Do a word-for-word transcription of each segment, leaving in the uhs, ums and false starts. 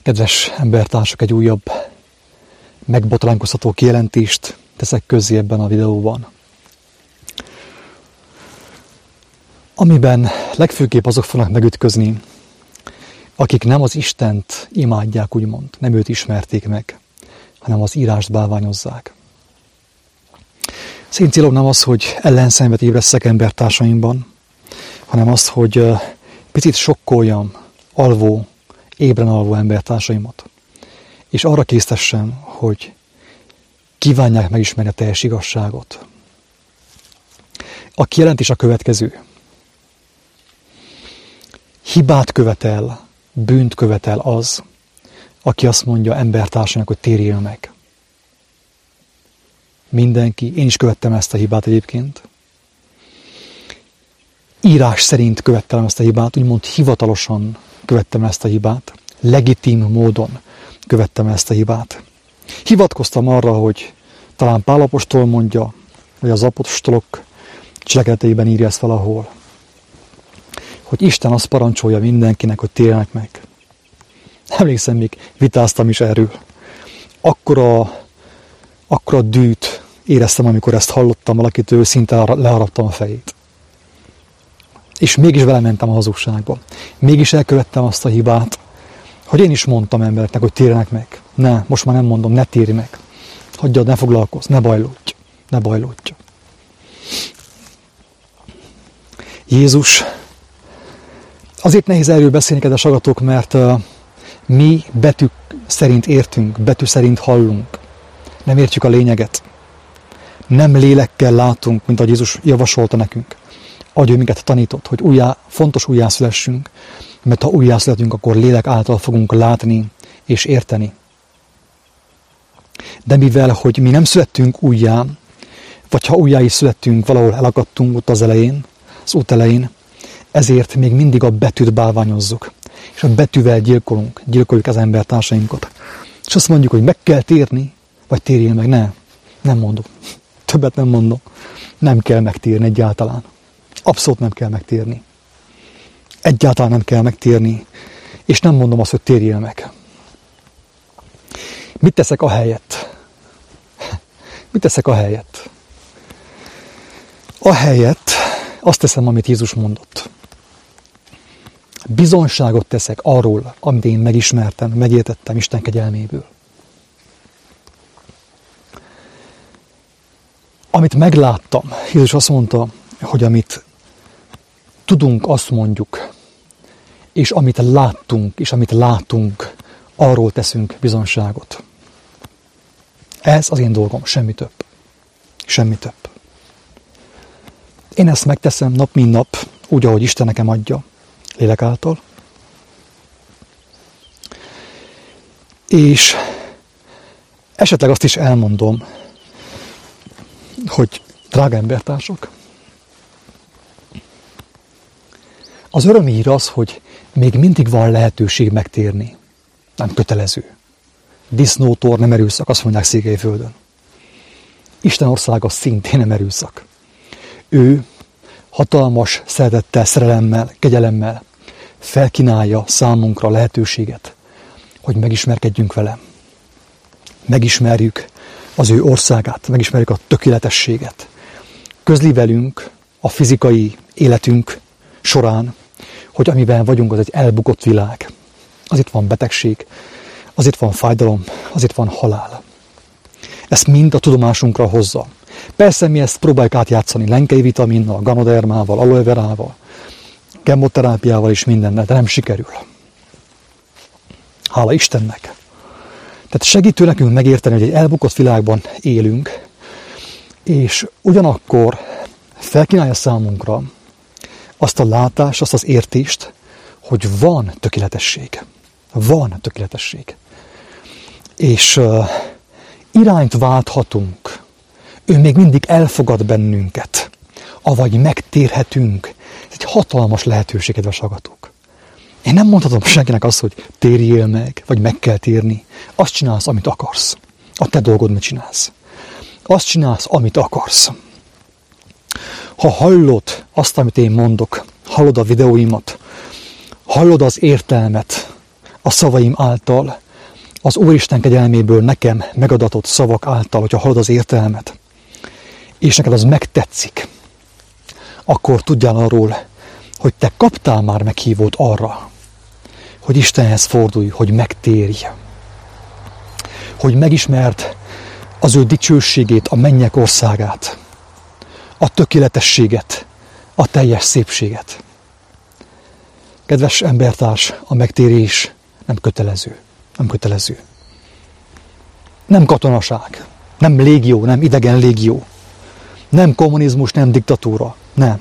Kedves embertársak, egy újabb megbotránkoztató kijelentést teszek közzé ebben a videóban. Amiben legfőképp azok fognak megütközni, akik nem az Istent imádják, úgymond, nem őt ismerték meg, hanem az írást bálványozzák. Az én célom nem az, hogy ellenszenvet ébresztek embertársaimban, hanem az, hogy picit sokkoljam alvó, ébren alvó embertársaimat, és arra késztessem, hogy kívánják megismerni a teljes igazságot. A kijelentés a következő. Hibát követel, bűnt követel az, aki azt mondja embertársainak, hogy térjél meg. Mindenki, én is követtem ezt a hibát egyébként. Írás szerint követtem ezt a hibát, úgymond hivatalosan követtem ezt a hibát. Legitim módon követtem ezt a hibát. Hivatkoztam arra, hogy talán Pál apostol mondja, vagy az apostolok cselekedeteiben írja ezt valahol, hogy Isten azt parancsolja mindenkinek, hogy térjenek meg. Emlékszem, még vitáztam is erről. Akkora, akkora dűt éreztem, amikor ezt hallottam valakitől, szinte leharaptam a fejét. És mégis belementem a hazugságba. Mégis elkövettem azt a hibát, hogy én is mondtam embereknek, hogy térjenek meg. Ne, most már nem mondom, ne térj meg. Hagyjad, ne foglalkozz, ne bajlódj, ne bajlódj. Jézus, azért nehéz erről beszélni, kedves hallgatók, mert uh, mi betűk szerint értünk, betű szerint hallunk. Nem értjük a lényeget. Nem lélekkel látunk, mint ahogy Jézus javasolta nekünk. Ahogy ő minket tanított, hogy újjá, fontos újjászülessünk, mert ha újjászületünk, akkor lélek által fogunk látni és érteni. De mivel, hogy mi nem születtünk újjá, vagy ha újjá is születtünk, valahol elakadtunk ott az elején, az út elején, ezért még mindig a betűt bálványozzuk. És a betűvel gyilkolunk, gyilkoljuk az embertársainkat. És azt mondjuk, hogy meg kell térni, vagy térjél meg. Ne, nem mondom. Többet nem mondom. Nem kell megtérni egyáltalán. Abszolút nem kell megtérni. Egyáltalán nem kell megtérni. És nem mondom azt, hogy térjél meg. Mit teszek ahelyett? Mit teszek ahelyett? Ahelyett azt teszem, amit Jézus mondott. Bizonyságot teszek arról, amit én megismertem, megértettem Isten kegyelméből. Amit megláttam, Jézus azt mondta, hogy amit tudunk, azt mondjuk, és amit láttunk, és amit látunk, arról teszünk bizonyságot. Ez az én dolgom, semmi több. Semmi több. Én ezt megteszem nap, mint nap, úgy, ahogy Isten nekem adja, lélek által. És esetleg azt is elmondom, hogy drága embertársak, az örömhír az, hogy még mindig van lehetőség megtérni. Nem kötelező. Disznótor, nem erőszak, azt mondják Székelyföldön. Isten országa szintén nem erőszak. Ő hatalmas szeretettel, szerelemmel, kegyelemmel felkínálja számunkra a lehetőséget, hogy megismerkedjünk vele. Megismerjük az ő országát, megismerjük a tökéletességet. Közli velünk a fizikai életünk során, hogy amiben vagyunk, az egy elbukott világ. Az itt van betegség, az itt van fájdalom, az itt van halál. Ezt mind a tudomásunkra hozza. Persze mi ezt próbáljuk átjátszani lenkei vitaminnal, ganodermával, aloe verával, kemoterápiával és mindennel, de nem sikerül. Hála Istennek! Tehát segítő nekünk megérteni, hogy egy elbukott világban élünk, és ugyanakkor felkínálja számunkra azt a látást, azt az értést, hogy van tökéletesség. Van tökéletesség. És uh, irányt válthatunk. Ő még mindig elfogad bennünket, avagy megtérhetünk. Ez egy hatalmas lehetőség, kedves hallgatók. Én nem mondhatom senkinek azt, hogy térjél meg, vagy meg kell térni. Azt csinálsz, amit akarsz. A te dolgod, mit csinálsz. Azt csinálsz, amit akarsz. Ha hallod azt, amit én mondok, hallod a videóimat, hallod az értelmet, a szavaim által, az Úristen kegyelméből nekem megadatott szavak által, hogyha hallod az értelmet, és neked az megtetszik, akkor tudjál arról, hogy te kaptál már meghívót arra, hogy Istenhez fordulj, hogy megtérj, hogy megismerd az ő dicsőségét, a mennyek országát, a tökéletességet, a teljes szépséget. Kedves embertárs, a megtérés nem kötelező. Nem kötelező. Nem katonaság, nem légió, nem idegen légió, nem kommunizmus, nem diktatúra, nem.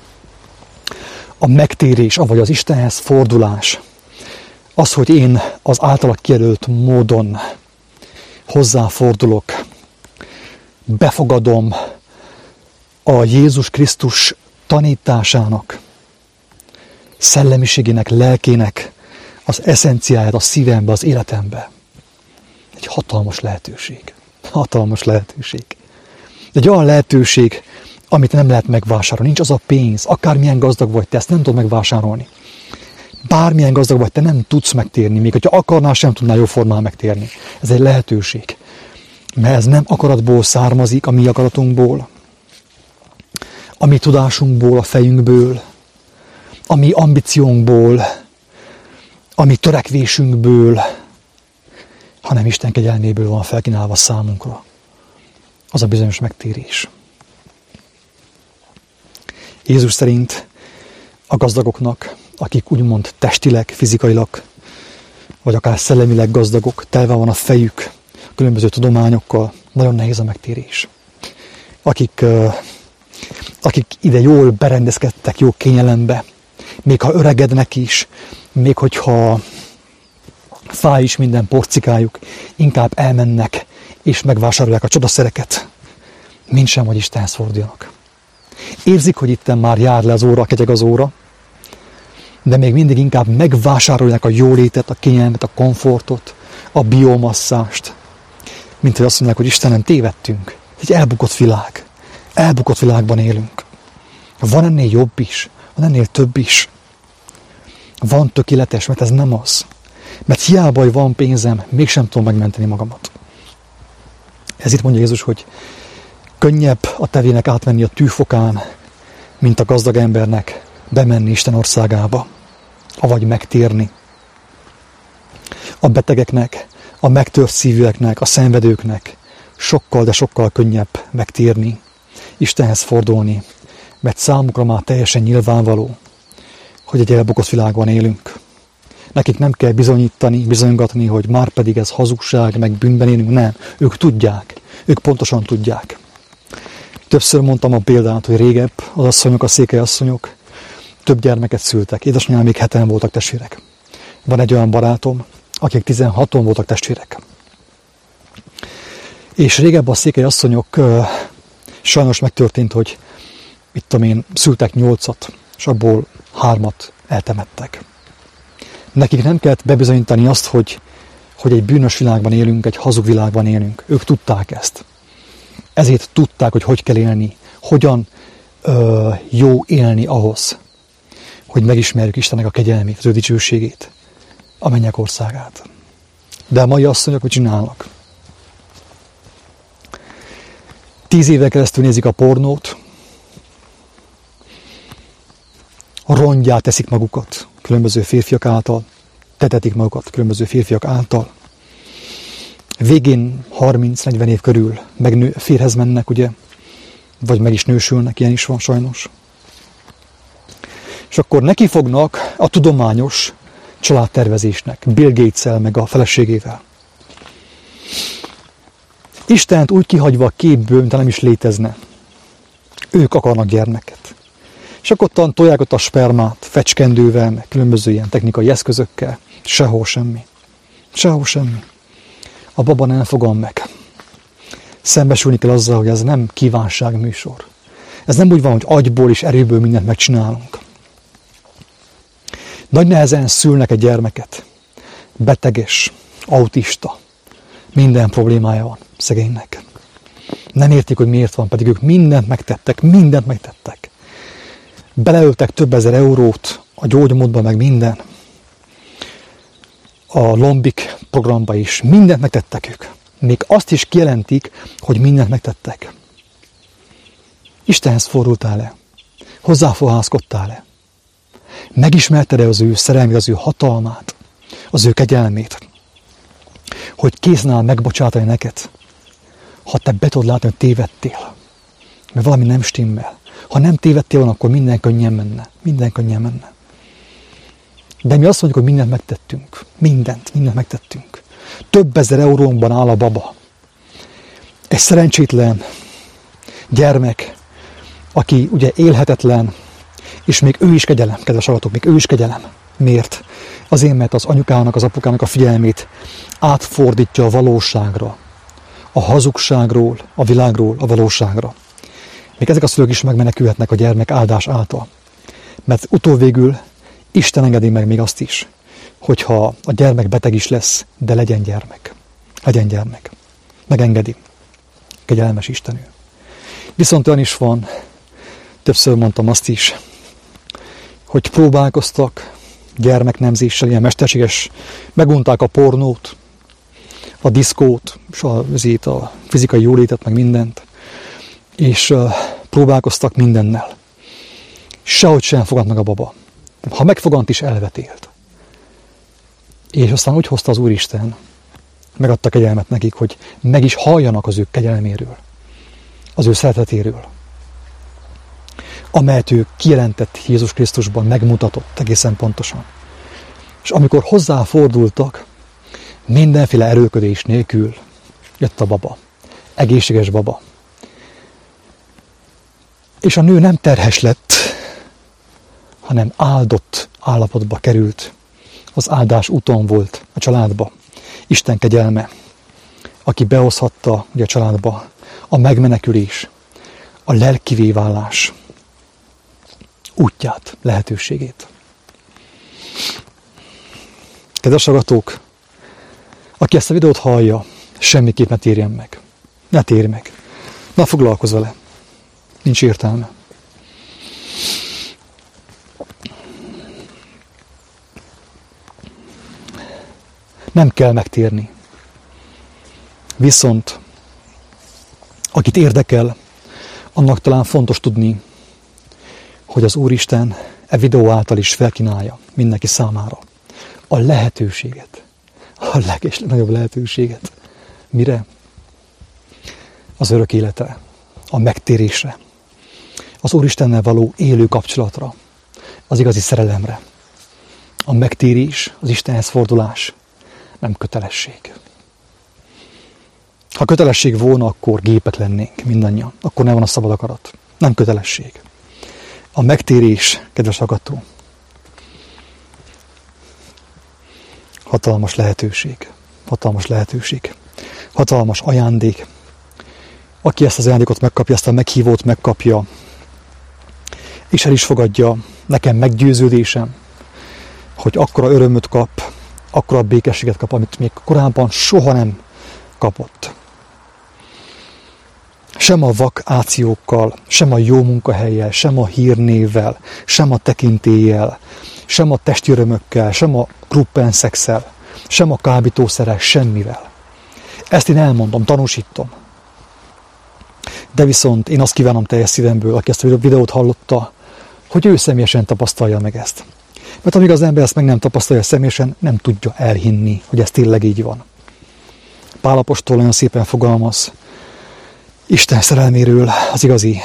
A megtérés, avagy az Istenhez fordulás, az, hogy én az általa kijelölt módon hozzáfordulok, befogadom a Jézus Krisztus tanításának, szellemiségének, lelkének az eszenciáját a szívembe, az életembe. Egy hatalmas lehetőség. Hatalmas lehetőség. Egy olyan lehetőség, amit nem lehet megvásárolni. Nincs az a pénz, akármilyen gazdag vagy te, ezt nem tudod megvásárolni. Bármilyen gazdag vagy te, nem tudsz megtérni, még hogyha akarnál, sem tudnál jó formán megtérni. Ez egy lehetőség. Mert ez nem akaratból származik, a mi akaratunkból, a mi tudásunkból, a fejünkből, a mi ambíciónkból, a mi törekvésünkből, hanem Isten kegyelméből van felkínálva számunkra. Az a bizonyos megtérés. Jézus szerint a gazdagoknak, akik úgymond testileg, fizikailag, vagy akár szellemileg gazdagok, telve van a fejük különböző tudományokkal, nagyon nehéz a megtérés. Akik, akik ide jól berendezkedtek, jó kényelembe, még ha öregednek is, még hogyha fáj is minden porcikájuk, inkább elmennek és megvásárolják a csodaszereket, mint sem, hogy Istenhez forduljanak. Érzik, hogy itten már jár le az óra, ketyeg az óra, de még mindig inkább megvásárolják a jólétet, a kényelmet, a komfortot, a biomasszást, mint hogy azt mondják, hogy Istenem, tévedtünk. Egy elbukott világ. Elbukott világban élünk. Van ennél jobb is, van ennél több is. Van tökéletes, mert ez nem az. Mert hiába, hogy van pénzem, mégsem tudom megmenteni magamat. Ez itt mondja Jézus, hogy könnyebb a tevének átmenni a tűfokán, mint a gazdag embernek bemenni Isten országába, avagy megtérni. A betegeknek, a megtört szívűeknek, a szenvedőknek sokkal, de sokkal könnyebb megtérni, Istenhez fordulni, mert számukra már teljesen nyilvánvaló, hogy egy elbukott világban élünk. Nekik nem kell bizonyítani, bizonygatni, hogy már pedig ez hazugság, meg bűnben élünk. Nem, ők tudják, ők pontosan tudják. Többször mondtam a példát, hogy régebb az asszonyok, a székely asszonyok több gyermeket szültek. Édesanyám még heten voltak testvérek. Van egy olyan barátom, akik tizenhaton voltak testvérek. És régebb a székely asszonyok uh, sajnos megtörtént, hogy mit tudom én, szültek nyolcat, és abból hármat eltemettek. Nekik nem kellett bebizonyítani azt, hogy, hogy egy bűnös világban élünk, egy hazug világban élünk. Ők tudták ezt. Ezért tudták, hogy hogy kell élni, hogyan ö, jó élni ahhoz, hogy megismerjük Istennek a kegyelmét, az ő dicsőségét, a mennyek országát. De a mai asszonyok mit csinálnak? Tíz évvel keresztül nézik a pornót, rongyá teszik magukat különböző férfiak által, tetetik magukat különböző férfiak által. Végén harminc-negyven év körül megnő, férhez mennek, ugye, vagy meg is nősülnek, ilyen is van sajnos. És akkor nekifognak a tudományos családtervezésnek, Bill Gates-el, meg a feleségével. Istent úgy kihagyva a képből, mint nem is létezne. Ők akarnak gyermeket. És akkor ottan tolják ott a spermát, fecskendővel, meg különböző ilyen technikai eszközökkel. Sehol semmi. Sehol semmi. A baba nem fogom meg. Szembesülni kell azzal, hogy ez nem kívánságműsor. Ez nem úgy van, hogy agyból és erőből mindent megcsinálunk. Nagy nehezen szülnek egy gyermeket. Beteges, autista. Minden problémája van szegénynek. Nem értik, hogy miért van, pedig ők mindent megtettek, mindent megtettek. Beleöltek több ezer eurót a gyógymódba, meg minden. a Lombik programba is. Mindent megtettek ők. Még azt is kijelentik, hogy mindent megtettek. Istenhez fordultál le. Hozzáfohászkodtál le. Megismerted-e az ő szerelmét, az ő hatalmát, az ő kegyelmét, hogy készen áll megbocsátani neked, ha te be tudod látni, hogy tévedtél, mert valami nem stimmel. Ha nem tévedtél volna, akkor minden könnyen menne. Minden könnyen menne. De mi azt mondjuk, hogy mindent megtettünk. Mindent, mindent megtettünk. Több ezer eurónkban áll a baba. Egy szerencsétlen gyermek, aki ugye élhetetlen, és még ő is kegyelem, kedves hallgatók, még ő is kegyelem. Miért? Azért, mert az anyukának, az apukának a figyelmét átfordítja a valóságra. A hazugságról, a világról, a valóságra. Még ezek a szülők is megmenekülhetnek a gyermek áldás által. Mert utóvégül Isten engedi meg még azt is, hogyha a gyermek beteg is lesz, de legyen gyermek. Legyen gyermek. Megengedi. Kegyelmes Istenű. Viszont olyan is van, többször mondtam azt is, hogy próbálkoztak gyermeknemzéssel, ilyen mesterséges, megunták a pornót, a diszkót, és a, a fizikai jólétet, meg mindent, és uh, próbálkoztak mindennel. Sehogy sem fogant meg a baba. Ha megfogant is, elvetélt. És aztán úgy hozta az Úristen, megadta kegyelmet nekik, hogy meg is halljanak az ő kegyelméről, az ő szeretetéről, amelyet ő kijelentett Jézus Krisztusban, megmutatott egészen pontosan. És amikor hozzáfordultak, mindenféle erőködés nélkül jött a baba, egészséges baba. És a nő nem terhes lett, hanem áldott állapotba került. Az áldás úton volt a családba. Isten kegyelme, aki behozhatta ugye a családba a megmenekülés, a lelkivé válás útját, lehetőségét. Kedves hallgatók, aki ezt a videót hallja, semmiképp ne térjen meg. Ne térj meg. Ne foglalkozz vele. Nincs értelme. Nem kell megtérni. Viszont, akit érdekel, annak talán fontos tudni, hogy az Úristen e videó által is felkínálja mindenki számára a lehetőséget, a legnagyobb lehetőséget. Mire? Az örök életre, a megtérésre, az Úristennel való élő kapcsolatra, az igazi szerelemre. A megtérés, az Istenhez fordulás nem kötelesség. Ha kötelesség volna, akkor gépek lennénk mindannyian. Akkor nem van a szabad akarat. Nem kötelesség. A megtérés, kedves hallgató, hatalmas lehetőség. Hatalmas lehetőség. Hatalmas ajándék. Aki ezt az ajándékot megkapja, ezt a meghívót megkapja, és el is fogadja, nekem meggyőződésem, hogy akkora örömöt kap, akkora békességet kap, amit még korábban soha nem kapott. Sem a vakációkkal, sem a jó munkahelyjel, sem a hírnévvel, sem a tekintéllyel, sem a testi örömökkel, sem a kruppenszexel, sem a kábítószerrel, semmivel. Ezt én elmondom, tanúsítom. De viszont én azt kívánom teljes szívemből, aki ezt a videót hallotta, hogy ő személyesen tapasztalja meg ezt. Mert amíg az ember ezt meg nem tapasztalja személyesen, nem tudja elhinni, hogy ez tényleg így van. Pál apostol olyan szépen fogalmaz Isten szerelméről, az igazi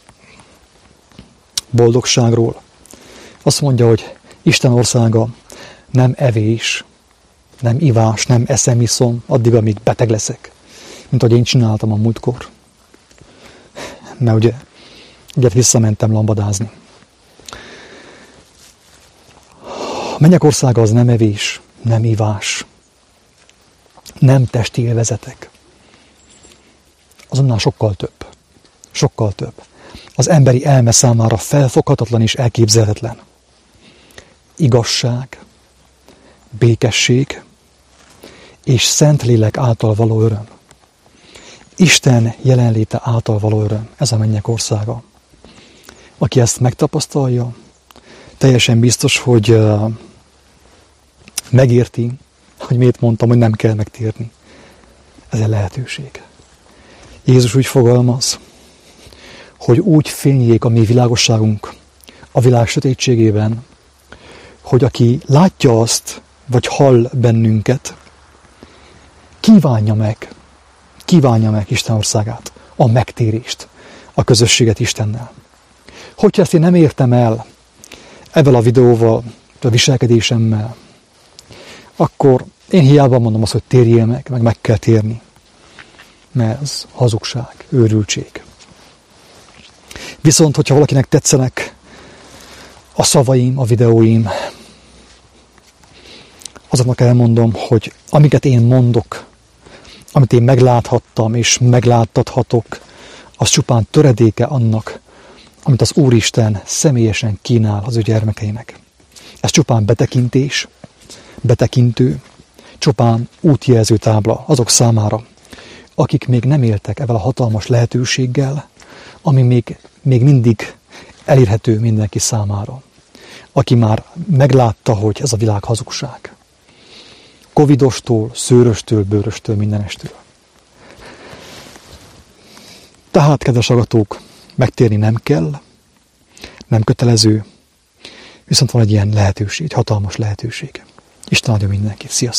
boldogságról. Azt mondja, hogy Isten országa nem evés, nem ivás, nem eszem, iszom, addig, amíg beteg leszek, mint ahogy én csináltam a múltkor. Mert ugye, ugye visszamentem lambadázni. A mennyek országa az nem evés, nem ivás, nem testi élvezetek. Azonnal sokkal több. Sokkal több. Az emberi elme számára felfoghatatlan és elképzelhetetlen. Igazság, békesség és Szentlélek által való öröm. Isten jelenléte által való öröm. Ez a mennyek országa. Aki ezt megtapasztalja, teljesen biztos, hogy megérti, hogy miért mondtam, hogy nem kell megtérni. Ez egy lehetőség. Jézus úgy fogalmaz, hogy úgy fényjék a mi világosságunk a világ sötétségében, hogy aki látja azt, vagy hall bennünket, kívánja meg, kívánja meg Isten országát, a megtérést, a közösséget Istennel. Hogyha ezt én nem értem el ezzel a videóval, a viselkedésemmel, akkor én hiába mondom azt, hogy térjél meg, meg meg kell térni. Mert ez hazugság, őrültség. Viszont, hogyha valakinek tetszenek a szavaim, a videóim, azoknak elmondom, hogy amiket én mondok, amit én megláthattam és megláttathatok, az csupán töredéke annak, amit az Úristen személyesen kínál az ő gyermekeinek. Ez csupán betekintés, betekintő, csupán útjelző tábla azok számára, akik még nem éltek ezzel a hatalmas lehetőséggel, ami még, még mindig elérhető mindenki számára. Aki már meglátta, hogy ez a világ hazugság. Covidostól, szőröstől, bőröstől, mindenestől. Tehát, kedves hallgatók, megtérni nem kell, nem kötelező, viszont van egy ilyen lehetőség, egy hatalmas lehetőség. Isten adja mindenkit. Sziasztok!